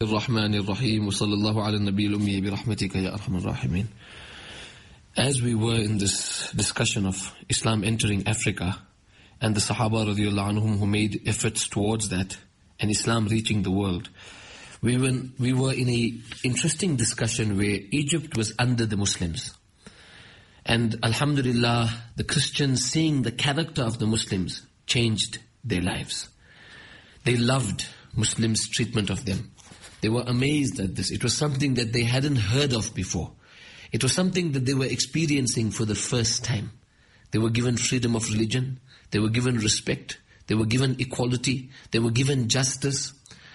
الرحمن الرحيم وصلى الله على النبي الأمي برحمتك يا أرحم الراحمين. As we were in this discussion of Islam entering Africa and the Sahaba radiallahu anhum who made efforts towards that and Islam reaching the world, we were in an interesting discussion where Egypt was under the Muslims. And Alhamdulillah, the Christians, seeing the character of the Muslims, changed their lives. They loved Muslims' treatment of them. They were amazed at this. It was something that they hadn't heard of before. It was something that they were experiencing for the first time. They were given freedom of religion. They were given respect. They were given equality. They were given justice.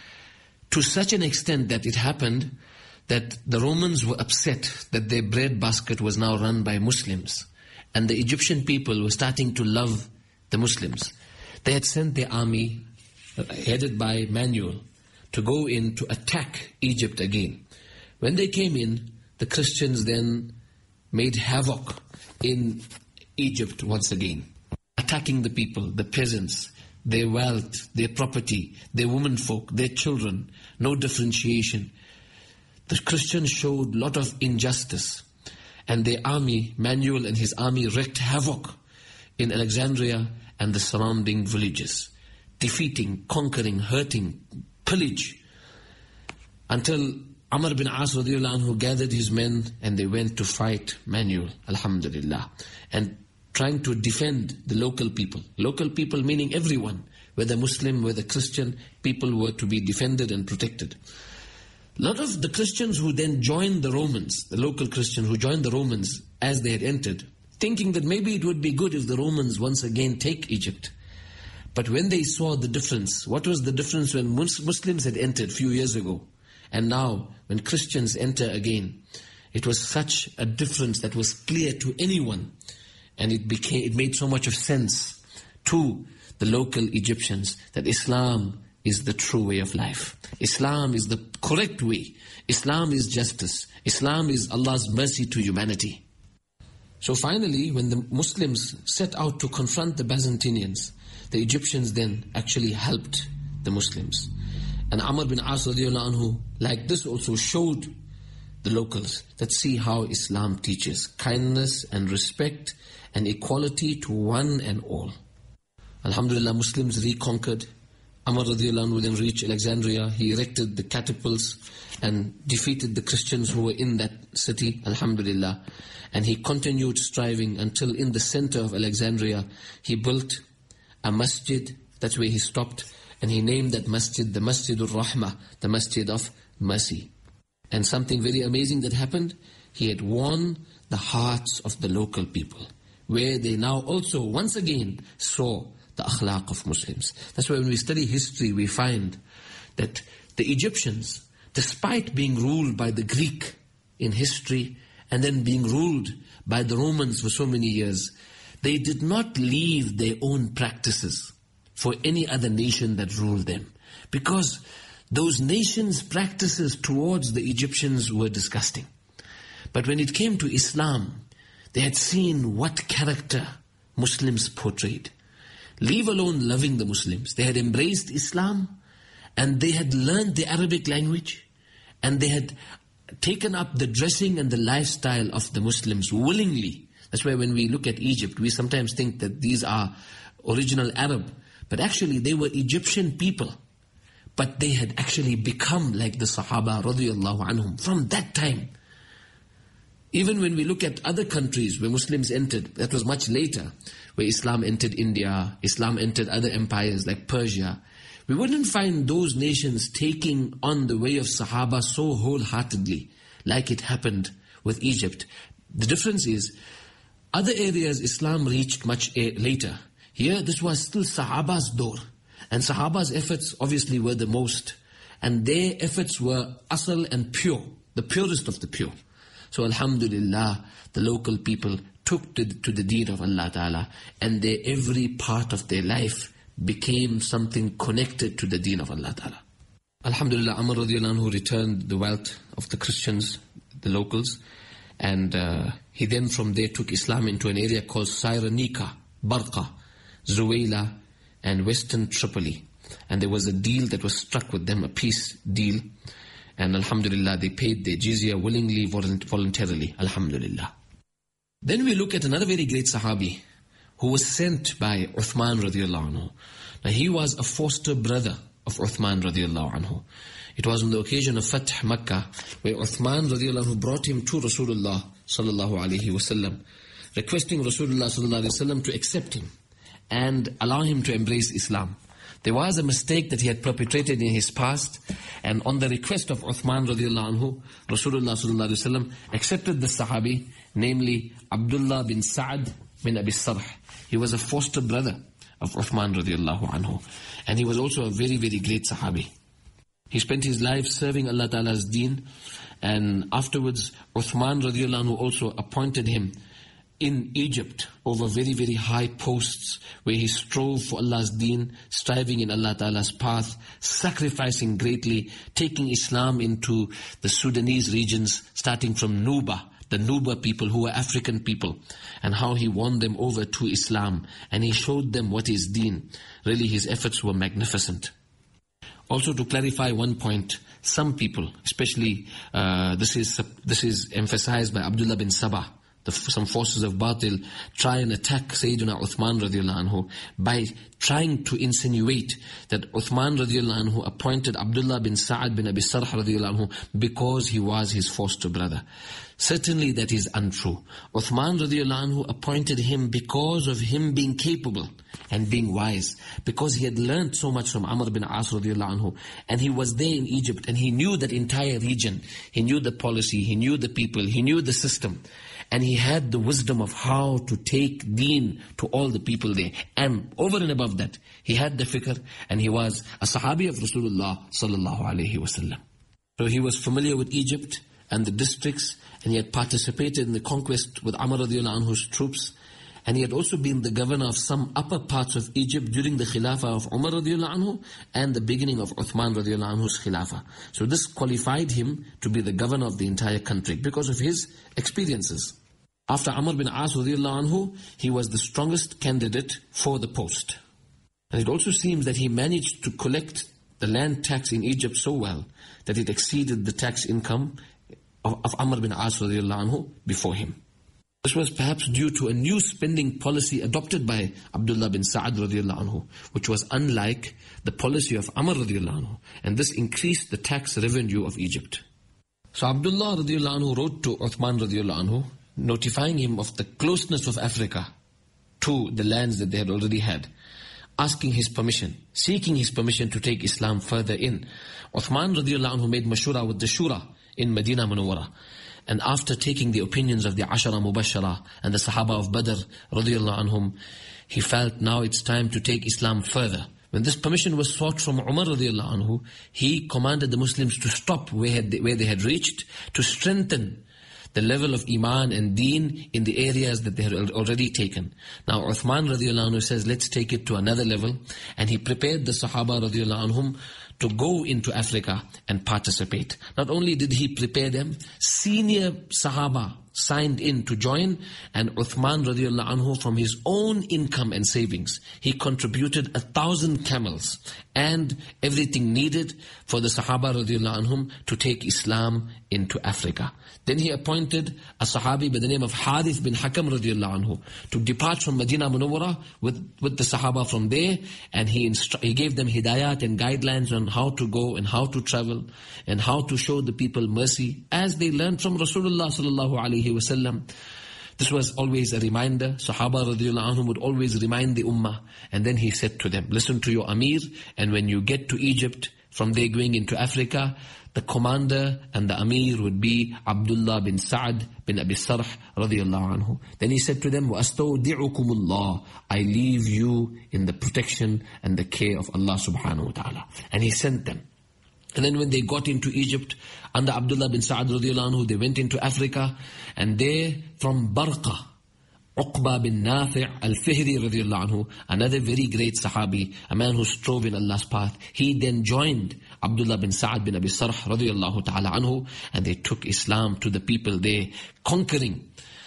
To such an extent that it happened that the Romans were upset that their bread basket was now run by Muslims. And the Egyptian people were starting to love the Muslims. They had sent their army, headed by Manuel, to go in to attack Egypt again. When they came in, the Christians then made havoc in Egypt once again, attacking the people, the peasants, their wealth, their property, their womenfolk, their children, no differentiation. The Christians showed a lot of injustice, and their army, Manuel and his army, wreaked havoc in Alexandria and the surrounding villages, defeating, conquering, hurting, pillage, until Amr bin As radiallahu anhu gathered his men and they went to fight Manuel, alhamdulillah, and trying to defend the local people. Local people meaning everyone, whether Muslim, whether Christian, people were to be defended and protected. A lot of the Christians who then joined the Romans, the local Christians who joined the Romans as they had entered, thinking that maybe it would be good if the Romans once again take Egypt. But when they saw the difference, what was the difference when Muslims had entered a few years ago, and now when Christians enter again, it was such a difference that was clear to anyone, and it made so much of sense to the local Egyptians that Islam is the true way of life. Islam is the correct way. Islam is justice. Islam is Allah's mercy to humanity. So finally, when the Muslims set out to confront the Byzantinians, the Egyptians then actually helped the Muslims. And Amr bin As radiallahu anhu, like this, also showed the locals that see how Islam teaches kindness and respect and equality to one and all. Alhamdulillah, Muslims reconquered. Amr radiallahu anhu then reached Alexandria. He erected the catapults and defeated the Christians who were in that city, alhamdulillah. And he continued striving until in the center of Alexandria, he built a masjid. That's where he stopped. And he named that masjid the Masjid al-Rahmah, the Masjid of Mercy. And something very amazing that happened, he had won the hearts of the local people, where they now also once again saw the akhlaq of Muslims. That's why when we study history, we find that the Egyptians, despite being ruled by the Greek in history and then being ruled by the Romans for so many years, they did not leave their own practices for any other nation that ruled them, because those nations' practices towards the Egyptians were disgusting. But when it came to Islam, they had seen what character Muslims portrayed. Leave alone loving the Muslims. They had embraced Islam, and they had learned the Arabic language, and they had taken up the dressing and the lifestyle of the Muslims willingly. That's why when we look at Egypt, we sometimes think that these are original Arab, but actually they were Egyptian people. But they had actually become like the Sahaba radiyallahu anhum from that time. Even when we look at other countries where Muslims entered, that was much later, where Islam entered India, Islam entered other empires like Persia, we wouldn't find those nations taking on the way of Sahaba so wholeheartedly like it happened with Egypt. The difference is, other areas Islam reached much later. Here, this was still Sahaba's door. And Sahaba's efforts obviously were the most. And their efforts were asal and pure, the purest of the pure. So alhamdulillah, the local people took to the deen of Allah Ta'ala, and every part of their life became something connected to the deen of Allah Ta'ala. Alhamdulillah, Amr radiallahu anhu returned the wealth of the Christians, the locals, and he then from there took Islam into an area called Cyrenaica, Barqa, Zuwayla, and Western Tripoli. And there was a deal that was struck with them, a peace deal. And alhamdulillah, they paid their jizya willingly, voluntarily. Alhamdulillah. Then we look at another very great Sahabi who was sent by Uthman radiallahu anhu. Now he was a foster brother of Uthman radiallahu anhu. It was on the occasion of Fath Makkah where Uthman radiallahu anhu brought him to Rasulullah sallallahu alaihi wasallam, requesting Rasulullah sallallahu alaihi wasallam to accept him and allow him to embrace Islam. There was a mistake that he had perpetrated in his past, and on the request of Uthman radiallahu anhu, Rasulullah sallallahu alaihi wasallam accepted the Sahabi, namely Abdullah bin Sa'ad bin Abi Sarh. He was a foster brother of Uthman radiallahu anhu, and he was also a very, very great Sahabi. He spent his life serving Allah Ta'ala's deen, and afterwards Uthman radiallahu anhu also appointed him in Egypt over very, very high posts where he strove for Allah's deen, striving in Allah Ta'ala's path, sacrificing greatly, taking Islam into the Sudanese regions, starting from Nuba, the Nuba people who were African people, and how he won them over to Islam, and he showed them what is deen. Really, his efforts were magnificent. Also, to clarify one point, some people, especially this is emphasized by Abdullah bin Sabah, some forces of Batil try and attack Sayyidina Uthman radiallahu anhu by trying to insinuate that Uthman radiallahu anhu appointed Abdullah bin Sa'ad bin Abi Sarh radiallahu anhu because he was his foster brother. Certainly that is untrue. Uthman radiallahu anhu appointed him because of him being capable and being wise, because he had learned so much from Amr bin As radiallahu anhu, and he was there in Egypt and he knew that entire region, he knew the policy, he knew the people, he knew the system. And he had the wisdom of how to take deen to all the people there. And over and above that, he had the fikr, and he was a Sahabi of Rasulullah sallallahu alaihi wasallam. So he was familiar with Egypt and the districts, and he had participated in the conquest with Amr radiallahu anhu's troops. And he had also been the governor of some upper parts of Egypt during the Khilafah of Umar radiallahu anhu and the beginning of Uthman radiallahu anhu's Khilafah. So this qualified him to be the governor of the entire country because of his experiences. After Amr bin As radiallahu anhu, he was the strongest candidate for the post. And it also seems that he managed to collect the land tax in Egypt so well that it exceeded the tax income of Amr bin As radiallahu anhu before him. This was perhaps due to a new spending policy adopted by Abdullah bin Sa'ad radiallahu anhu, which was unlike the policy of Amr radiallahu anhu, and this increased the tax revenue of Egypt. So Abdullah radiallahu anhu wrote to Uthman radiallahu anhu, notifying him of the closeness of Africa to the lands that they had already had, asking his permission, seeking his permission to take Islam further in. Uthman radiallahu anhu made mashura with the Shura in Medina Munawwara. And after taking the opinions of the Ashara Mubashara and the Sahaba of Badr radiallahu anhum, he felt now it's time to take Islam further. When this permission was sought from Umar radiallahu anhu, he commanded the Muslims to stop where they had reached, to strengthen the level of Iman and Deen in the areas that they had already taken. Now Uthman radiallahu anhu says, let's take it to another level. And he prepared the Sahaba radiallahu anhum to go into Africa and participate. Not only did he prepare them, senior Sahaba signed in to join, and Uthman radiallahu anhu from his own income and savings, he contributed 1,000 camels and everything needed for the Sahaba radiallahu anhum to take Islam into Africa. Then he appointed a Sahabi by the name of Harith bin Hakam radiallahu anhu to depart from Medina Munawwara with the Sahaba from there, and he gave them hidayat and guidelines on how to go and how to travel and how to show the people mercy as they learned from Rasulullah sallallahu alaihi wasallam. This was always a reminder. Sahaba radiallahu anhum would always remind the ummah. And then he said to them, listen to your Amir, and when you get to Egypt, from there going into Africa, the commander and the Amir would be Abdullah bin Sa'ad bin Abi Sarh radiallahu anhu. Then he said to them, وَأَسْتَوْدِعُكُمُ اللَّهِ, I leave you in the protection and the care of Allah subhanahu wa ta'ala. And he sent them. And then when they got into Egypt, under Abdullah bin Sa'ad radiallahu anhu, they went into Africa, and there from Barqa, Uqba bin Nafi' al-Fihri radiallahu anhu, another very great Sahabi, a man who strove in Allah's path, he then joined Abdullah bin Sa'ad bin Abi Sarh radiallahu ta'ala anhu, and they took Islam to the people there, conquering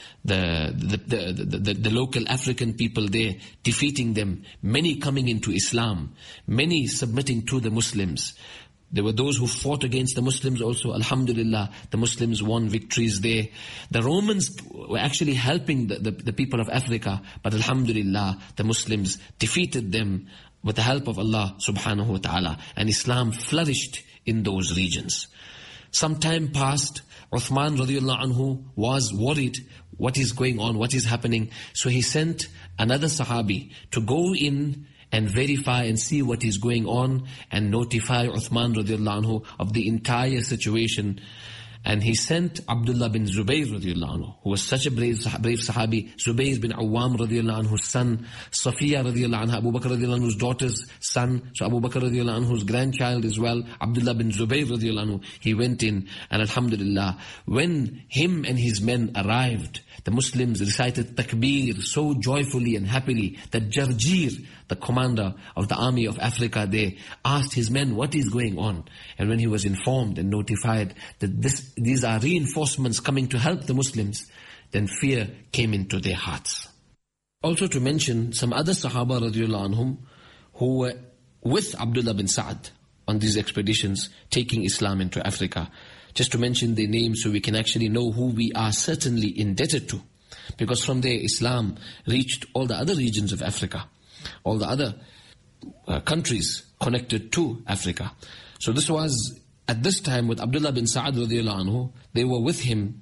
the local African people there, defeating them, many coming into Islam, many submitting to the Muslims, There were those who fought against the Muslims also. Alhamdulillah, the Muslims won victories there. The Romans were actually helping the people of Africa, but Alhamdulillah, the Muslims defeated them with the help of Allah subhanahu wa ta'ala, and Islam flourished in those regions. Some time passed, Uthman radiallahu anhu was worried, what is going on, what is happening? So he sent another Sahabi to go in and verify and see what is going on and notify Uthman radiallahu anhu of the entire situation. And he sent Abdullah bin Zubayr radiallahu anhu, who was such a brave Sahabi, Zubayr bin Awam radiallahu anhu's son, Safiya radiallahu anha, Abu Bakr radiallahu anhu's daughter's son, so Abu Bakr radiallahu anhu's grandchild as well, Abdullah bin Zubayr radiallahu anhu, he went in, and Alhamdulillah, when him and his men arrived, the Muslims recited takbir so joyfully and happily that Jarjir, the commander of the army of Africa there, asked his men, what is going on? And when he was informed and notified that these are reinforcements coming to help the Muslims, then fear came into their hearts. Also to mention some other Sahaba radiallahu anhum who were with Abdullah bin Sa'ad on these expeditions taking Islam into Africa. Just to mention their names so we can actually know who we are certainly indebted to. Because from there Islam reached all the other regions of Africa, all the other countries connected to Africa. So this was, at this time with Abdullah bin Sa'ad radiallahu anhu, they were with him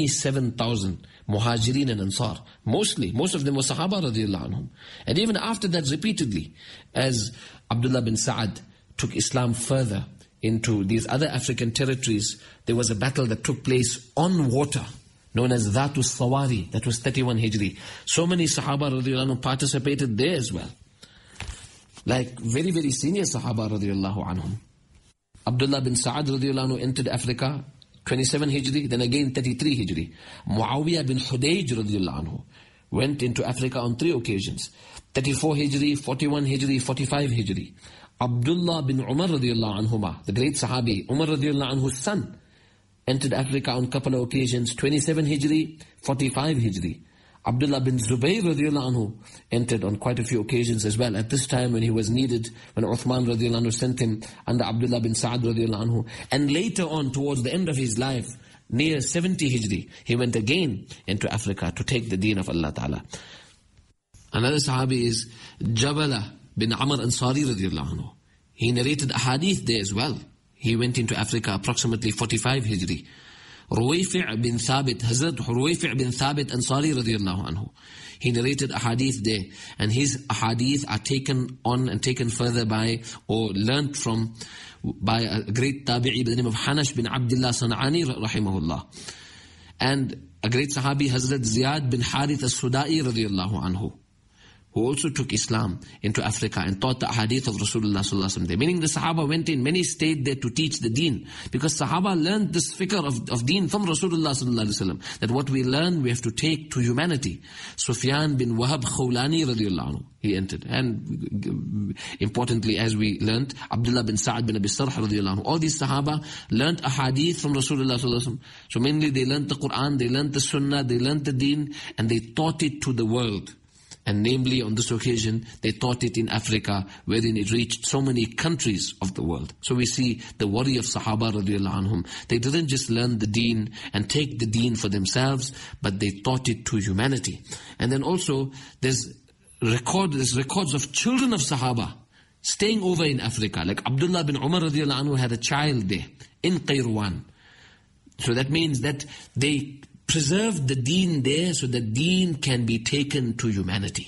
27,000 Muhajirin and Ansar. Most of them were Sahaba radiallahu anhum. And even after that repeatedly, as Abdullah bin Sa'ad took Islam further into these other African territories, there was a battle that took place on water, known as Dhatus Sawari, that was 31 Hijri. So many Sahaba radiallahu anhu participated there as well. Like very, very senior Sahaba radiallahu anhum. Abdullah bin Sa'ad radiallahu anhu entered Africa, 27 Hijri, then again 33 Hijri. Muawiyah bin Hudayj radiallahu anhu went into Africa on 3 occasions. 34 Hijri, 41 Hijri, 45 Hijri. Abdullah bin Umar radiallahu anhuma, the great Sahabi, Umar radiallahu anhu's son, entered Africa on a couple of occasions, 27 Hijri, 45 Hijri. Abdullah bin Zubayr radiallahu anhu entered on quite a few occasions as well. At this time when he was needed, when Uthman radiallahu anhu sent him under Abdullah bin Sa'ad radiallahu anhu. And later on, towards the end of his life, near 70 Hijri, he went again into Africa to take the deen of Allah Ta'ala. Another Sahabi is Jabala bin Amr Ansari radiallahu anhu. He narrated a hadith there as well. He went into Africa approximately 45 Hijri. Ruwayfi' bin Thabit, Hazrat Ruwayfi' bin Thabit Ansari radiallahu anhu. He narrated a hadith there, and his hadith are taken on and taken further by, or learnt from, by a great tabi'i by the name of Hanash bin Abdullah San'ani rahimahullah. And a great Sahabi, Hazrat Ziyad bin Harith al-Sudai radiallahu anhu, who also took Islam into Africa and taught the hadith of Rasulullah sallallahu alaihi wasallam there. Meaning the Sahaba went in, many stayed there to teach the deen. Because Sahaba learned this fikr of deen from Rasulullah sallallahu alaihi wasallam. That what we learn, we have to take to humanity. Sufyan bin Wahab Khawlani radiallahu anhu, he entered. And importantly, as we learned, Abdullah bin Sa'ad bin Abi Sarh radiallahu anhu. All these Sahaba learned a hadith from Rasulullah sallallahu alaihi wasallam. So mainly they learned the Quran, they learned the Sunnah, they learned the deen, and they taught it to the world. And namely, on this occasion, they taught it in Africa, wherein it reached so many countries of the world. So we see the worry of Sahaba radiallahu anhum. They didn't just learn the deen and take the deen for themselves, but they taught it to humanity. And then also, there's records of children of Sahaba staying over in Africa. Like Abdullah bin Umar radiallahu anhu had a child there, in Qayrouan. So that means that they preserve the deen there so that deen can be taken to humanity.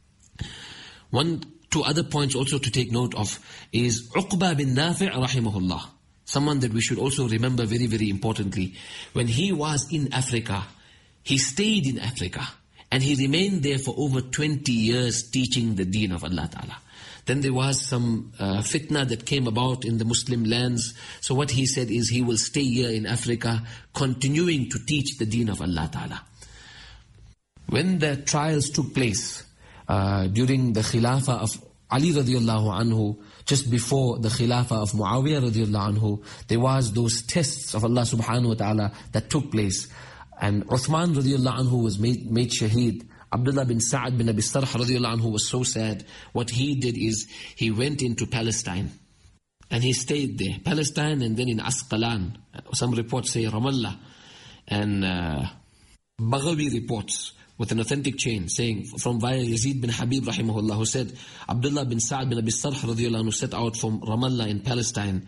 2 other points also to take note of is Uqba bin Nafi' rahimahullah. Someone that we should also remember very, very importantly. When he was in Africa, he stayed in Africa and he remained there for over 20 years teaching the deen of Allah Ta'ala. Then there was some fitna that came about in the Muslim lands. So what he said is he will stay here in Africa, continuing to teach the deen of Allah Ta'ala. When the trials took place during the Khilafah of Ali radiallahu anhu, just before the Khilafah of Muawiyah radiallahu anhu, there was those tests of Allah subhanahu wa ta'ala that took place. And Uthman radiallahu anhu was made shaheed. Abdullah bin Sa'ad bin Abi Sarh radiallahu anhu was so sad. What he did is, he went into Palestine. And he stayed there, Palestine, and then in Asqalan. Some reports say Ramallah. And Baghawi reports with an authentic chain saying from via Yazid bin Habib rahimahullah, who said Abdullah bin Sa'ad bin Abi Sarh radiyallahu anhu set out from Ramallah in Palestine,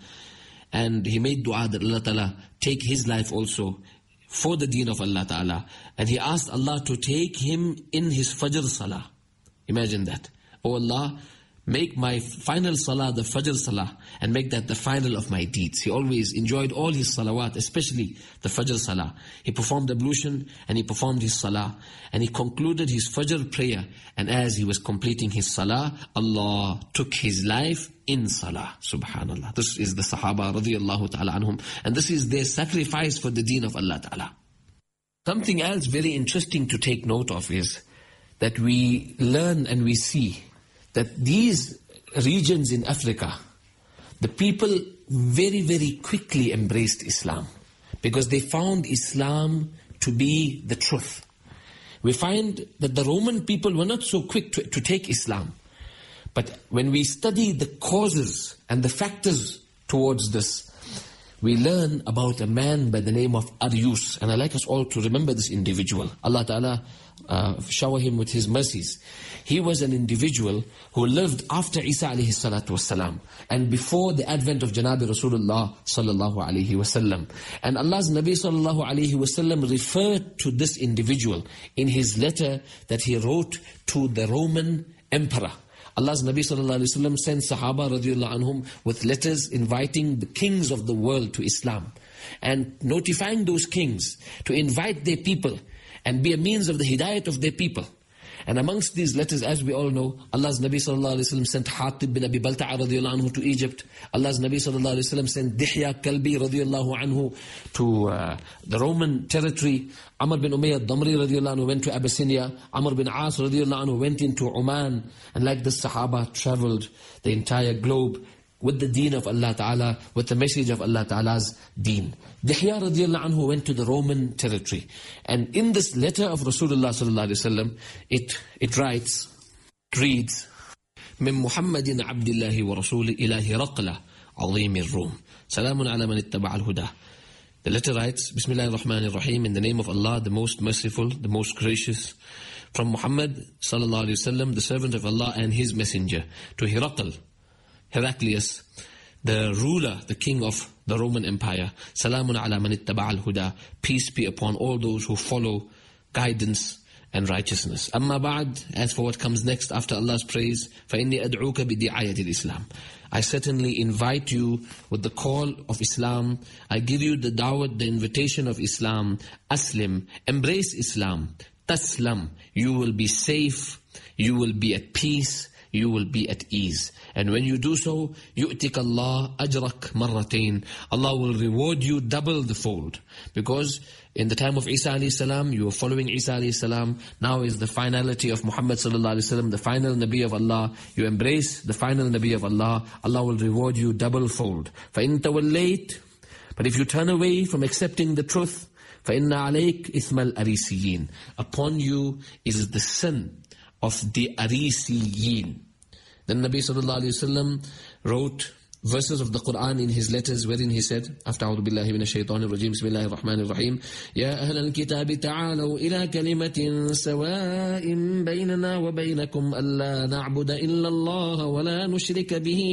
and he made dua that Allah Ta'ala take his life also for the deen of Allah Ta'ala. And he asked Allah to take him in his Fajr Salah. Imagine that. Oh Allah, make my final salah the Fajr Salah, and make that the final of my deeds. He always enjoyed all his salawat, especially the Fajr Salah. He performed ablution and he performed his salah, and he concluded his Fajr prayer, and as he was completing his salah, Allah took his life in salah. Subhanallah. This is the Sahaba radiyallahu ta'ala anhum, and this is their sacrifice for the deen of Allah Ta'ala. Something else very interesting to take note of is that we learn and we see that these regions in Africa, the people very, very quickly embraced Islam because they found Islam to be the truth. We find that the Roman people were not so quick to take Islam. But when we study the causes and the factors towards this, we learn about a man by the name of Arius. And I'd like us all to remember this individual. Allah Ta'ala shower him with His mercies. He was an individual who lived after Isa alayhi salatu wasalam, and before the advent of Janabi Rasulullah sallallahu alayhi wasallam. And Allah's Nabi sallallahu alayhi wasallam referred to this individual in his letter that he wrote to the Roman emperor. Allah's Nabi sallallahu alayhi wasallam sent Sahaba radiallahu anhum with letters inviting the kings of the world to Islam, and notifying those kings to invite their people and be a means of the hidayat of their people. And amongst these letters, as we all know, Allah's Nabi sallallahu alayhi wasallam sent Hatib bin Abi Balta'a radiallahu anhu to Egypt. Allah's Nabi sallallahu alayhi wasallam sent Dihya Kalbi radiallahu anhu to the Roman territory. Amr bin Umayyad Damri radiallahu anhu went to Abyssinia. Amr bin As radiallahu anhu went into Oman. And like the Sahaba traveled the entire globe with the deen of Allah Ta'ala, with the message of Allah Ta'ala's deen. Dihya radiallahu anhu went to the Roman territory. And in this letter of Rasulullah sallallahu alayhi wasallam, it reads, من محمد عبد الله ورسوله إلى هرقل عظيم الروم سلام على من اتبع الهدى. The letter writes, Bismillahir Rahmanir Rahim, in the name of Allah, the most merciful, the most gracious, from Muhammad sallallahu alayhi wasallam, the servant of Allah and his messenger, to Heraclius, the ruler, the king of the Roman Empire. Salamun ala man ittaba' al-huda. Peace be upon all those who follow guidance and righteousness. Amma ba'd, as for what comes next after Allah's praise, فَإِنِّي أَدْعُوكَ بِدِعَايَةِ الْإِسْلَامِ. I certainly invite you with the call of Islam. I give you the da'wat, the invitation of Islam. Aslim, embrace Islam. Taslam, you will be safe, you will be at peace, you will be at ease. And when you do so, يُؤْتِكَ اللَّهُ أَجْرَكَ مَرَّتَيْنِ. Allah will reward you double the fold. Because in the time of Isa alayhi salam, you were following Isa alayhi salam. Now is the finality of Muhammad sallallahu alayhi wasallam, the final Nabi of Allah. You embrace the final Nabi of Allah. Allah will reward you double fold. فَإِن تَوَلَّيْتَ. But if you turn away from accepting the truth, فَإِنَّ عَلَيْكَ إِثْمَ الْأَرِيسِيِّينَ. Upon you is the sin of the Arisiyin. Then Nabi sallallahu alayhi wasallam wrote verses of the Quran in his letters, wherein he said, after أعوذ بالله من الشيطان الرجيم بسم الله الرحمن الرحيم يا أهل الكتاب تعالوا إلى كلمة سواء بيننا وبينكم ألا نعبد إلا الله ولا نشرك به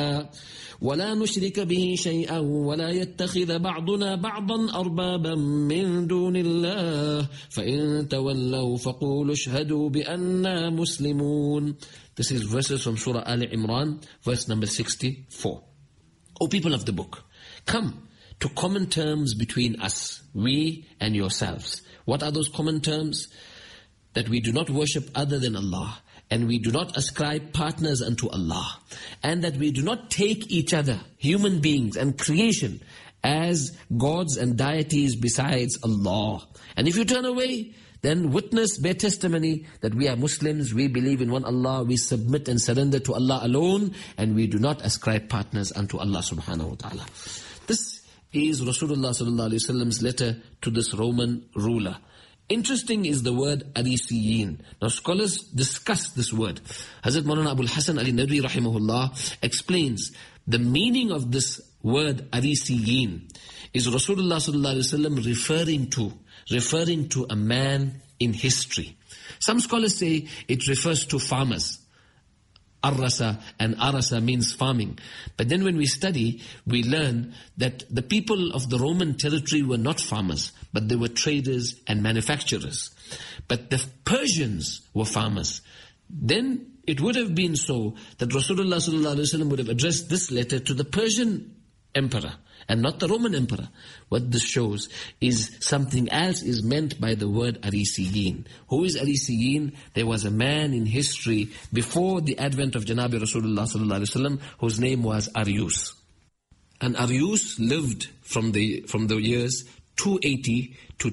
شيئا ولا يتخذ بعضنا بعضا أربابا من دون الله فإن تولوا فقولوا اشهدوا بأننا مسلمون. This is verses from Surah Al Imran, verse number 64. O people of the book, come to common terms between us, we and yourselves. What are those common terms? That we do not worship other than Allah, and we do not ascribe partners unto Allah, and that we do not take each other, human beings and creation, as gods and deities besides Allah. And if you turn away, then witness, bear testimony that we are Muslims, we believe in one Allah, we submit and surrender to Allah alone, and we do not ascribe partners unto Allah subhanahu wa ta'ala. This is Rasulullah sallallahu alayhi wa sallam's letter to this Roman ruler. Interesting is the word Arisiyin. Now scholars discuss this word. Hazrat Maulana Abul Hasan Ali Nadwi rahimahullah explains the meaning of this word Arisiyin is Rasulullah sallallahu alaihi wasallam referring to a man in history. Some scholars say it refers to farmers. Arrasa and Arasa means farming. But then when we study, we learn that the people of the Roman territory were not farmers, but they were traders and manufacturers. But the Persians were farmers. Then it would have been so that Rasulullah sallallahu alaihi wasallam would have addressed this letter to the Persian emperor and not the Roman emperor. What this shows is something else is meant by the word Arisiyin. Who is Arisiyin? There was a man in history before the advent of Janabi Rasulullah sallallahu alaihi wasallam whose name was Arius. And Arius lived from the years 280 to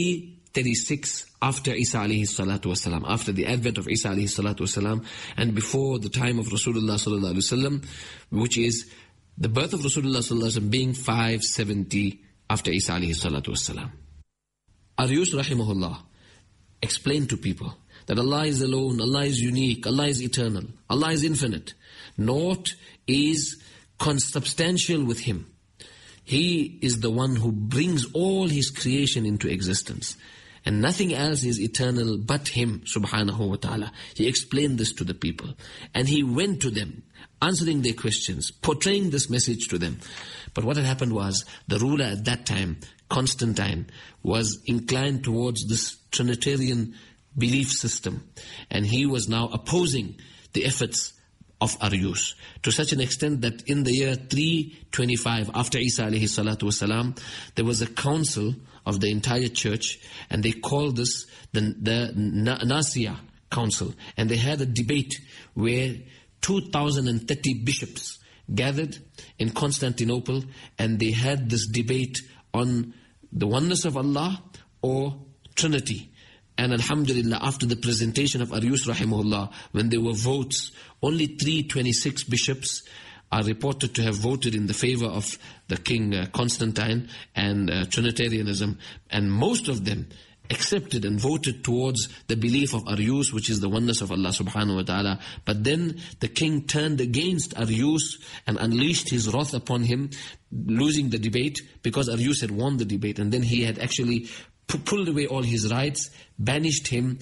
336 after Isa alayhi salatu wasalam, after the advent of Isa alayhi salatu wasalam, and before the time of Rasulullah sallallahu alaihi wasallam, which is the birth of Rasulullah sallallahu alaihi wasallam being 570 after Isa alayhi salatu wasalam. Arius rahimahullah explained to people that Allah is alone, Allah is unique, Allah is eternal, Allah is infinite. Naught is consubstantial with Him. He is the one who brings all His creation into existence. And nothing else is eternal but Him, subhanahu wa ta'ala. He explained this to the people. And He went to them, answering their questions, portraying this message to them. But what had happened was, the ruler at that time, Constantine, was inclined towards this Trinitarian belief system. And he was now opposing the efforts of Arius, to such an extent that in the year 325 after Isa alayhi salatu wasalam, there was a council of the entire church, and they called this the Nicaea Council, and they had a debate where 2,030 bishops gathered in Constantinople, and they had this debate on the oneness of Allah or Trinity. And alhamdulillah, after the presentation of Arius rahimahullah, when there were votes, only 326 bishops are reported to have voted in the favor of the king Constantine and Trinitarianism. And most of them accepted and voted towards the belief of Arius, which is the oneness of Allah subhanahu wa ta'ala. But then the king turned against Arius and unleashed his wrath upon him, losing the debate because Arius had won the debate. And then he had actually pulled away all his rights, banished him,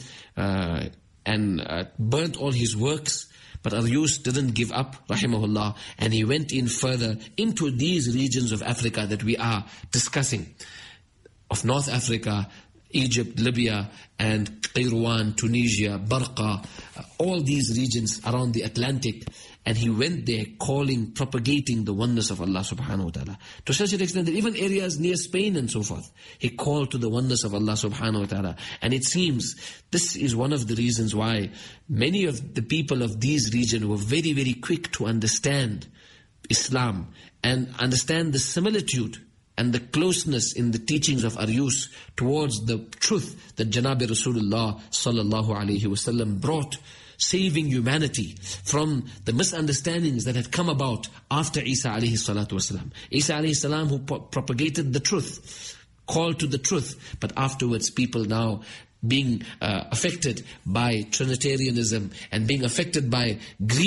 and burnt all his works. But Arius didn't give up, rahimahullah, and he went in further into these regions of Africa that we are discussing, of North Africa, Egypt, Libya, and Qayrouan, Tunisia, Barqa, all these regions around the Atlantic. And he went there calling, propagating the oneness of Allah subhanahu wa ta'ala. To such an extent that even areas near Spain and so forth, he called to the oneness of Allah subhanahu wa ta'ala. And it seems this is one of the reasons why many of the people of these regions were very, very quick to understand Islam and understand the similitude and the closeness in the teachings of Arius towards the truth that Janabi Rasulullah sallallahu alaihi wasallam brought, saving humanity from the misunderstandings that had come about after Isa alayhi salatu wasalam. Isa alayhi salam, who propagated the truth, called to the truth, but afterwards people now being affected by Trinitarianism and being affected by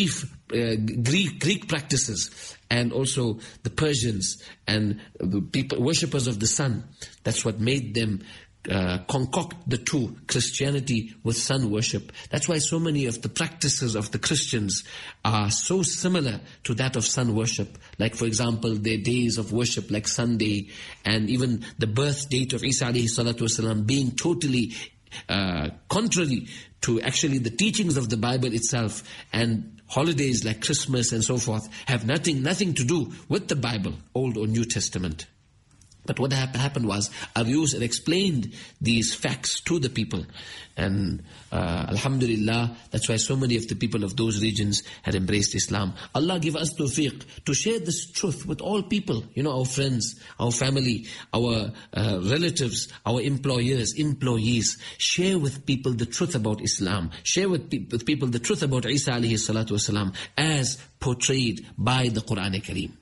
Greek practices, and also the Persians and the people, worshippers of the sun. That's what made them concoct the two, Christianity with sun worship. That's why so many of the practices of the Christians are so similar to that of sun worship. Like, for example, their days of worship like Sunday, and even the birth date of Isa alayhi salatu wasalam being totally contrary to actually the teachings of the Bible itself. And holidays like Christmas and so forth have nothing to do with the Bible, Old or New Testament. But what happened was, Arius had explained these facts to the people. And alhamdulillah, that's why so many of the people of those regions had embraced Islam. Allah give us tawfiq to share this truth with all people. You know, our friends, our family, our relatives, our employees. Share with people the truth about Islam. Share with people the truth about Isa alayhi salatu wasalam as portrayed by the Quran Kareem.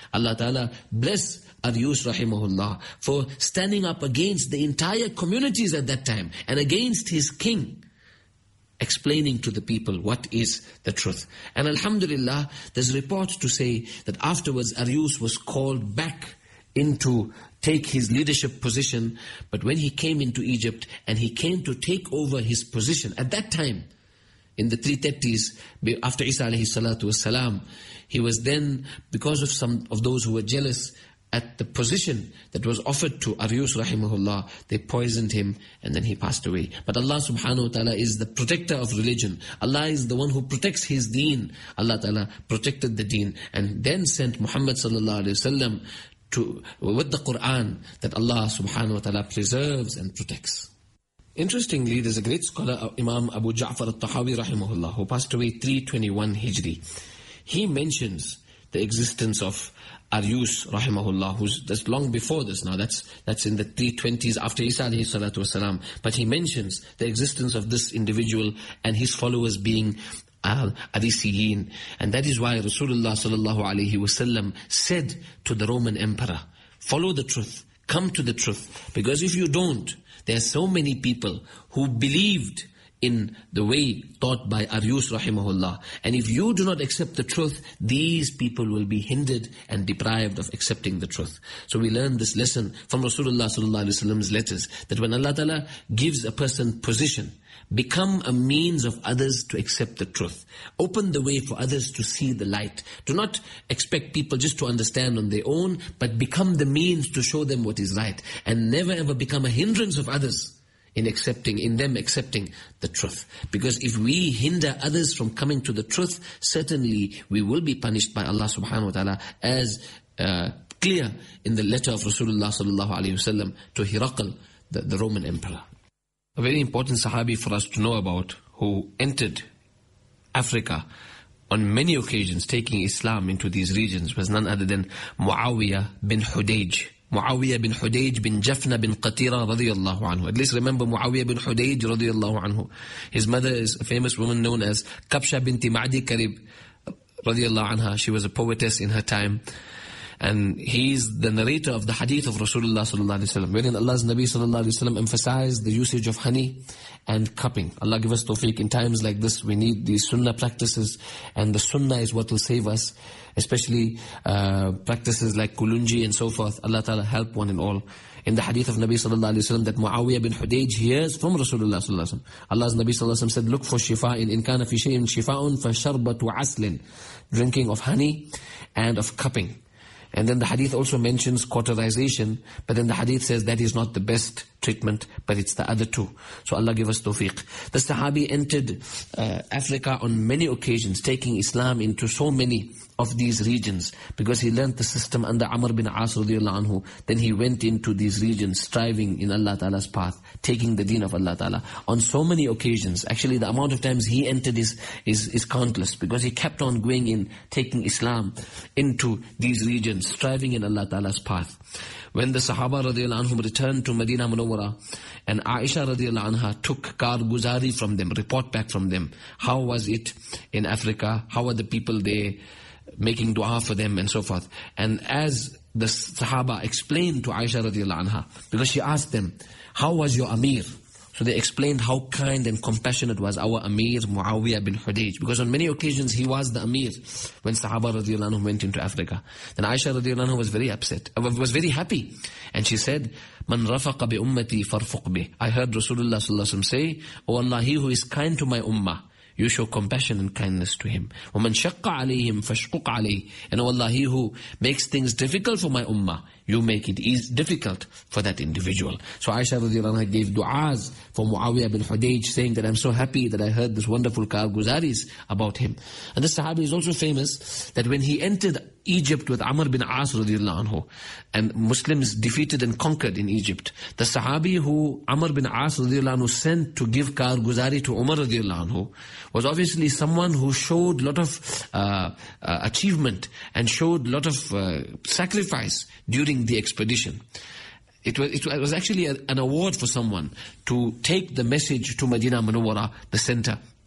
Allah Ta'ala bless Aryus rahimahullah for standing up against the entire communities at that time and against his king, explaining to the people what is the truth. And alhamdulillah, there's reports to say that afterwards Aryus was called back into take his leadership position, but when he came into Egypt and he came to take over his position, at that time, in the 330s, after Isa alayhi salatu wassalam, he was then, because of some of those who were jealous at the position that was offered to Aryus rahimahullah, they poisoned him and then he passed away. But Allah subhanahu wa ta'ala is the protector of religion. Allah is the one who protects his deen. Allah ta'ala protected the deen and then sent Muhammad sallallahu alayhi wasallam with the Quran that Allah subhanahu wa ta'ala preserves and protects. Interestingly, there's a great scholar, Imam Abu Ja'far al-Tahawi rahimahullah, who passed away 321 Hijri. He mentions the existence of Aryus rahimahullah, that's long before this now, that's in the 320s after Isa alayhi salatu wasalam. But he mentions the existence of this individual and his followers being Arisiyin. And that is why Rasulullah sallallahu alayhi wasallam said to the Roman emperor, follow the truth, come to the truth, because if you don't, there are so many people who believed in the way taught by Aryus rahimahullah. And if you do not accept the truth, these people will be hindered and deprived of accepting the truth. So we learn this lesson from Rasulullah sallallahu alaihi wasallam's letters, that when Allah Ta'ala gives a person position, become a means of others to accept the truth. Open the way for others to see the light. Do not expect people just to understand on their own, but become the means to show them what is right. And never ever become a hindrance of others in them accepting the truth. Because if we hinder others from coming to the truth, certainly we will be punished by Allah subhanahu wa ta'ala, as clear in the letter of Rasulullah sallallahu alayhi wasallam to Hiraqal, the Roman emperor. A very important Sahabi for us to know about, who entered Africa on many occasions, taking Islam into these regions, was none other than Muawiyah bin Hudayj. Muawiyah bin Hudayj bin Jafna bin Qatira radiyallahu anhu. At least remember Muawiyah bin Hudayj radiyallahu anhu. His mother is a famous woman known as Kabsha binti Ma'di Karib radiyallahu anha. She was a poetess in her time. And he's the narrator of the hadith of Rasulullah sallallahu alaihi wasallam, wherein Allah's Nabi sallallahu alaihi wasallam emphasized the usage of honey and cupping. Allah give us tawfiq. In times like this, we need these sunnah practices, and the sunnah is what will save us, especially practices like kulunji and so forth. Allah Ta'ala help one and all. In the hadith of Nabi sallallahu alaihi wasallam that Muawiyah bin Hudayj hears from Rasulullah sallallahu alaihi wasallam, Allah's Nabi sallallahu alaihi wasallam said, look for shifa in kana fi shay'in shifa'un fa sharbatu aslin, drinking of honey and of cupping. And then the hadith also mentions cauterization, but then the hadith says that is not the best treatment, but it's the other two. So Allah give us tawfiq. The Sahabi entered Africa on many occasions, taking Islam into so many of these regions, because he learnt the system under Amr bin As radiyallahu anhu. Then he went into these regions, striving in Allah Ta'ala's path, taking the deen of Allah Ta'ala. On so many occasions, actually the amount of times he entered is countless, because he kept on going in, taking Islam into these regions, striving in Allah Ta'ala's path. When the Sahaba radiyallahu anhum returned to Medina Munawwara, and Aisha radiyallahu anha took karguzari from them, report back from them. How was it in Africa? How are the people there? Making dua for them and so forth. And as the Sahaba explained to Aisha radiyallahu anha, because she asked them, how was your Amir? So they explained how kind and compassionate was our Amir Muawiyah bin Hudayj, because on many occasions he was the Amir when Sahaba radiyallahu anhu went into Africa. Then Aisha radiyallahu anha was very upset, was very happy, and she said, Man rafaqa bi ummati farfuq bih. I heard Rasulullah sallallahu alaihi wasallam say, O Allah, he who is kind to my ummah, you show compassion and kindness to him. وَمَنْ شَقَّ عَلَيْهِمْ فَاشْقُقْ عَلَيْهِ. And O Allah, he who makes things difficult for my ummah, you make it difficult for that individual. So Aisha radhiyallahu anha gave du'as for Muawiyah bin Hudayj, saying that I'm so happy that I heard this wonderful karguzaris about him. And this Sahabi is also famous that when he entered Egypt with Amr bin As radhiyallahu anhu, and Muslims defeated and conquered in Egypt, the Sahabi who Amr bin As radhiyallahu anhu sent to give karguzari to Umar radhiyallahu anhu was obviously someone who showed a lot of achievement and showed a lot of sacrifice during the expedition. It was actually an award for someone to take the message to Medina Munawwara, the center,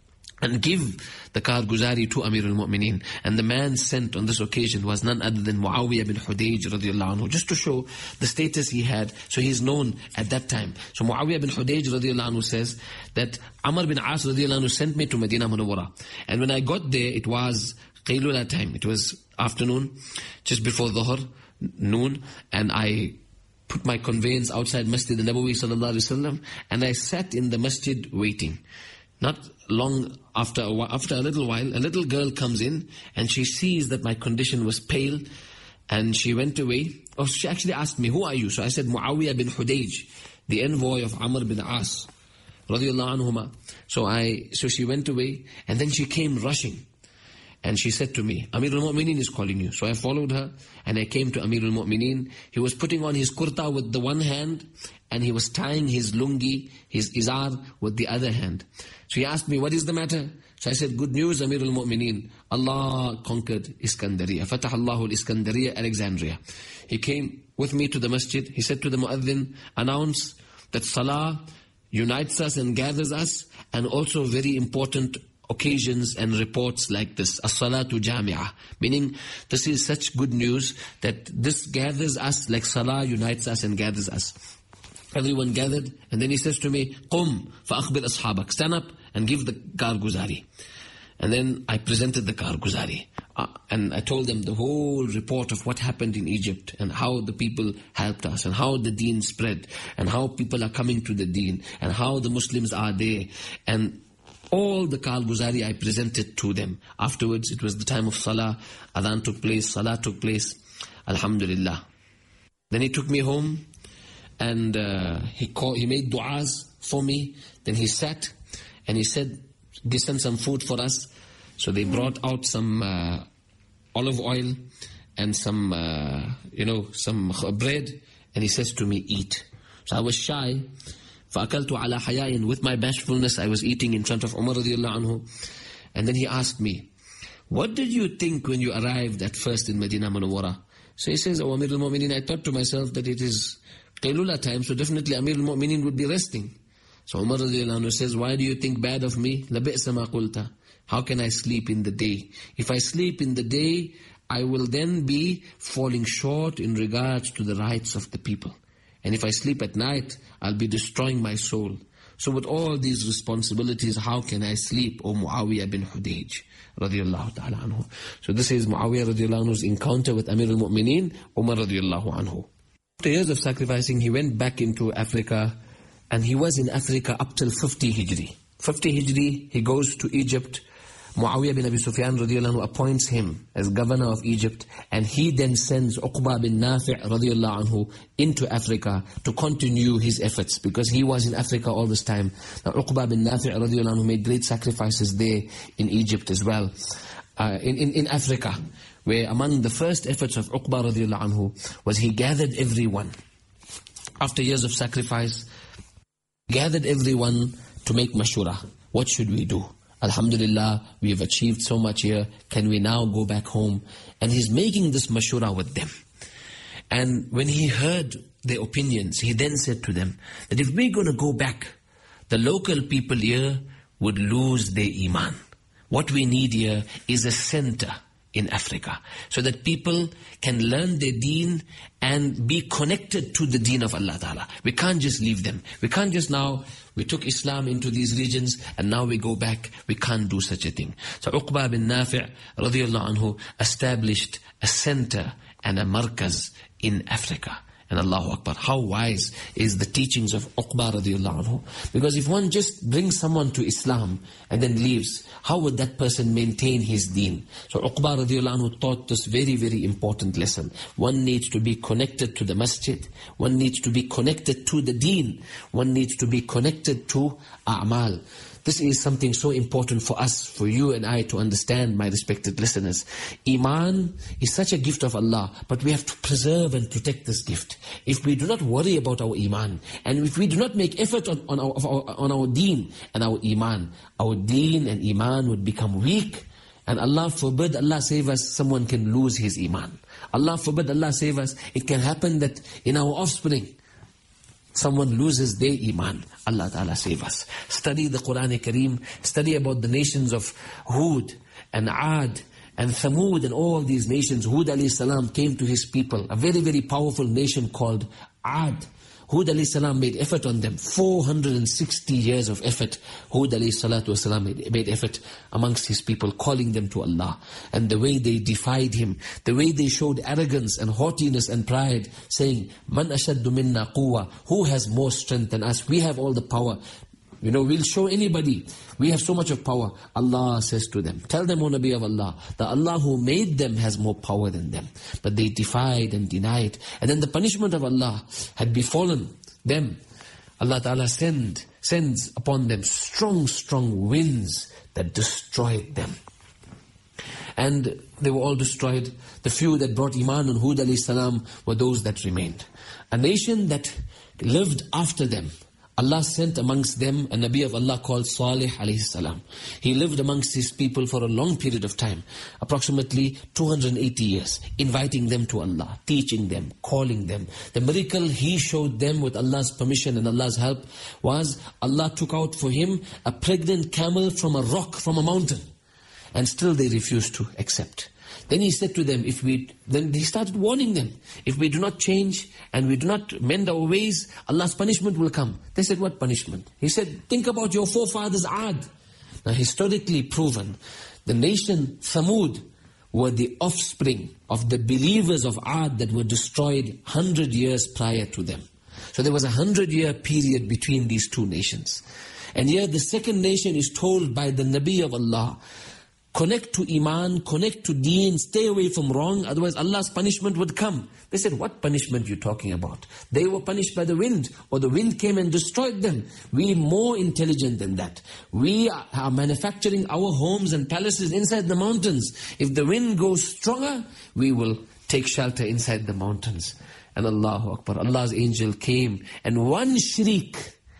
and give the Karguzari to Amir al-Mu'mineen. And the man sent on this occasion was none other than Muawiyah bin Hudayj radiallahu anhu, just to show the status he had. So he's known at that time. So Muawiyah bin Hudayj radiallahu anhu says that Amr bin As radiallahu anhu sent me to Medina Munawwara. And when I got there, it was Qaylula time. It was afternoon, just before Dhuhr, noon. And I put my conveyance outside Masjid al-Nabawi sallallahu alaihi wasallam, and I sat in the masjid waiting. Not long after a little while, a little girl comes in and she sees that my condition was pale, and she went away. Oh, she actually asked me, who are you? So I said, Muawiyah bin Hudayj, the envoy of Amr bin As, radiyallahu anhuma. So she went away, and then she came rushing. And she said to me, Amir al-Mu'mineen is calling you. So I followed her, and I came to Amir al-Mu'mineen. He was putting on his kurta with the one hand, and he was tying his lungi, his izar, with the other hand. So he asked me, what is the matter? So I said, good news, Amir al-Mu'mineen. Allah conquered Iskandariya. Fatah Allahu al-Iskandariya, Alexandria. He came with me to the masjid. He said to the muaddin, announce that salah unites us and gathers us, and also very important occasions and reports like this, as-salatu jami'ah, meaning this is such good news that this gathers us like salah unites us and gathers us. Everyone gathered, and then he says to me, Qum fa-akhbir ashabak, stand up and give the Karguzari. And then I presented the Karguzari, and I told them the whole report of what happened in Egypt, and how the people helped us, and how the deen spread, and how people are coming to the deen, and how the Muslims are there, and all the Karguzari I presented to them. Afterwards, it was the time of Salah. Adhan took place, Salah took place. Alhamdulillah. Then he took me home, and he made du'as for me. Then he sat, and he said, send some food for us. So they brought out some olive oil and some bread, and he says to me, eat. So I was shy. فَأَكَلْتُ عَلَى حَيَاءٍ, with my bashfulness, I was eating in front of Umar radiallahu anhu. And then he asked me, what did you think when you arrived at first in Medina Munawwara? So he says, oh Amir al-Mu'mineen, I thought to myself that it is Qaylula time, so definitely Amir al-Mu'mineen would be resting. So Umar radiallahu anhu says, why do you think bad of me? لَبِئْسَ مَا قُلْتَ. How can I sleep in the day? If I sleep in the day, I will then be falling short in regards to the rights of the people. And if I sleep at night, I'll be destroying my soul. So with all these responsibilities, how can I sleep, O Muawiyah bin Hudayj, radiyallahu ta'ala anhu. So this is Muawiyah radiallahu anhu's encounter with Amir al-Mu'mineen, Umar radiallahu anhu. After years of sacrificing, he went back into Africa, and he was in Africa up till 50 Hijri. 50 Hijri, he goes to Egypt. Muawiyah bin Abi Sufyan radiallahu anhu appoints him as governor of Egypt, and he then sends Uqba bin Nafi' radiallahu anhu into Africa to continue his efforts, because he was in Africa all this time. Now Uqba bin Nafi' radiallahu anhu made great sacrifices there in Egypt as well, in Africa, where among the first efforts of Uqba radiallahu anhu was he gathered everyone. After years of sacrifice, gathered everyone to make mashura. What should we do? Alhamdulillah, we have achieved so much here. Can we now go back home? And he's making this mashura with them. And when he heard their opinions, he then said to them that if we're going to go back, the local people here would lose their iman. What we need here is a center in Africa, so that people can learn their deen and be connected to the deen of Allah Ta'ala. We can't just leave them. We can't just now, we took Islam into these regions and now we go back. We can't do such a thing. So Uqba bin Nafi' radiyallahu anhu established a center and a markaz in Africa. And Allahu Akbar, how wise is the teachings of Uqba radiallahu anhu. Because if one just brings someone to Islam and then leaves, how would that person maintain his deen? So Uqba radiallahu anhu taught this very, very important lesson. One needs to be connected to the masjid. One needs to be connected to the deen. One needs to be connected to a'mal. This is something so important for us, for you and I to understand, my respected listeners. Iman is such a gift of Allah, but we have to preserve and protect this gift. If we do not worry about our Iman, and if we do not make effort on our deen and our deen and Iman would become weak. And Allah forbid, Allah save us, someone can lose his Iman. Allah forbid, Allah save us, it can happen that in our offspring, someone loses their iman. Allah Ta'ala save us. Study the Quran-e-Kareem, study about the nations of Hud and Ad and Thamud and all these nations. Hud alayhi salam came to his people, a very, very powerful nation called Ad. Hud alayhi salam made effort on them. 460 years of effort. Hud alayhi salatu wasalam made effort amongst his people, calling them to Allah. And the way they defied him, the way they showed arrogance and haughtiness and pride, saying, Man ashaddu minna quwwa, who has more strength than us? We have all the power. You know, we'll show anybody. We have so much of power. Allah says to them, tell them, O Nabi of Allah, that Allah who made them has more power than them. But they defied and denied. And then the punishment of Allah had befallen them. Allah Ta'ala sends upon them strong, strong winds that destroyed them. And they were all destroyed. The few that brought Iman on Hud alayhi salam were those that remained. A nation that lived after them, Allah sent amongst them a Nabi of Allah called Salih alayhi salam. He lived amongst his people for a long period of time, approximately 280 years, inviting them to Allah, teaching them, calling them. The miracle he showed them with Allah's permission and Allah's help was Allah took out for him a pregnant camel from a rock, from a mountain. And still they refused to accept. Then he said to them, then he started warning them, if we do not change and we do not mend our ways, Allah's punishment will come. They said, what punishment? He said, think about your forefathers Ad. Now historically proven, the nation Thamud were the offspring of the believers of Ad that were destroyed 100 years prior to them. So there was a 100-year period between these two nations. And here the second nation is told by the Nabi of Allah, connect to Iman, connect to Deen, stay away from wrong, otherwise Allah's punishment would come. They said, what punishment are you talking about? They were punished by the wind, or the wind came and destroyed them. We are more intelligent than that. We are manufacturing our homes and palaces inside the mountains. If the wind goes stronger, we will take shelter inside the mountains. And Allahu Akbar, Allah's angel came, and one shriek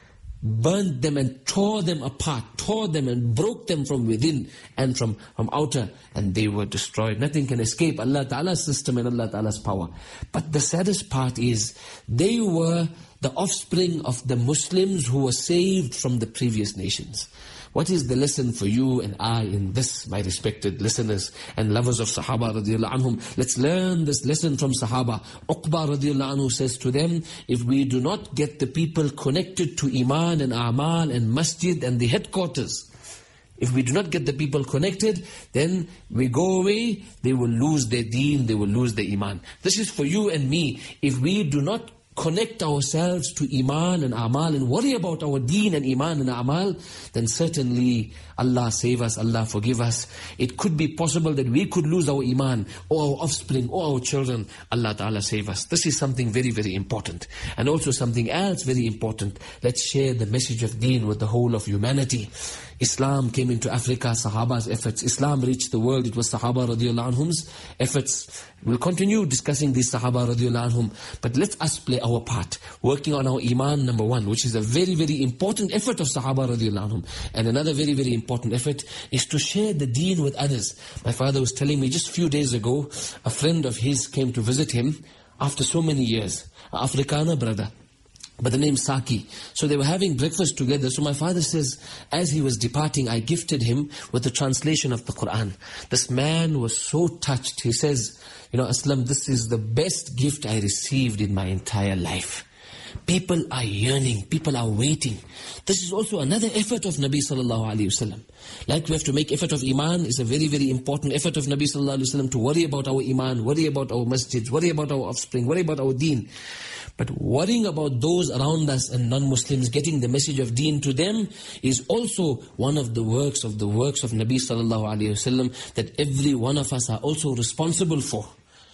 burnt them and tore them apart, tore them and broke them from within and from outer, and they were destroyed. Nothing can escape Allah Ta'ala's system and Allah Ta'ala's power. But the saddest part is, they were the offspring of the Muslims who were saved from the previous nations. What is the lesson for you and I in this, my respected listeners and lovers of Sahaba radiallahu anhum? Let's learn this lesson from Sahaba. Uqba radiallahu anhu says to them, if we do not get the people connected to Iman and A'mal and Masjid and the headquarters, if we do not get the people connected, then we go away, they will lose their deen, they will lose their Iman. This is for you and me. If we do not connect ourselves to Iman and A'mal and worry about our deen and Iman and A'mal, then certainly Allah save us, Allah forgive us. It could be possible that we could lose our Iman or our offspring or our children. Allah Ta'ala save us. This is something very, very important. And also something else very important. Let's share the message of deen with the whole of humanity. Islam came into Africa, Sahaba's efforts. Islam reached the world, it was Sahaba radiallahu anhum's efforts. We'll continue discussing these Sahaba radiallahu anhum, but let us play our part, working on our Iman, number one, which is a very, very important effort of Sahaba radiallahu anhum. And another very, very important effort is to share the deen with others. My father was telling me just a few days ago, a friend of his came to visit him after so many years, an Afrikaner brother by the name Saki. So they were having breakfast together. So my father says, as he was departing, I gifted him with the translation of the Quran. This man was so touched. He says, you know, Aslam, this is the best gift I received in my entire life. People are yearning, people are waiting. This is also another effort of Nabi sallallahu alayhi wasallam. Like we have to make effort of Iman, is a very, very important effort of Nabi sallallahu alayhi wasallam to worry about our Iman, worry about our masjids, worry about our offspring, worry about our deen. But worrying about those around us and non-Muslims, getting the message of deen to them, is also one of the works of Nabi sallallahu alayhi wasallam that every one of us are also responsible for.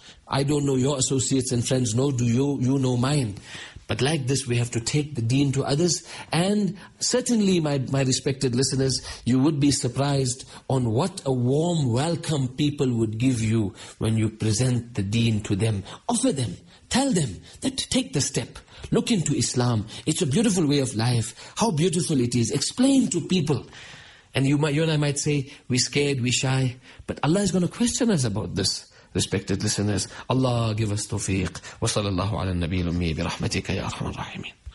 I don't know your associates and friends, nor do you know mine. But like this, we have to take the deen to others. And certainly, my respected listeners, you would be surprised on what a warm welcome people would give you when you present the deen to them. Offer them. Tell them that take the step. Look into Islam. It's a beautiful way of life. How beautiful it is. Explain to people. And you and I might say, we're scared, we're shy. But Allah is going to question us about this. Respected listeners, Allah give us tawfiq. Wa sallallahu ala nabiyyil ummi bi rahmatika ya arhamar rahimin.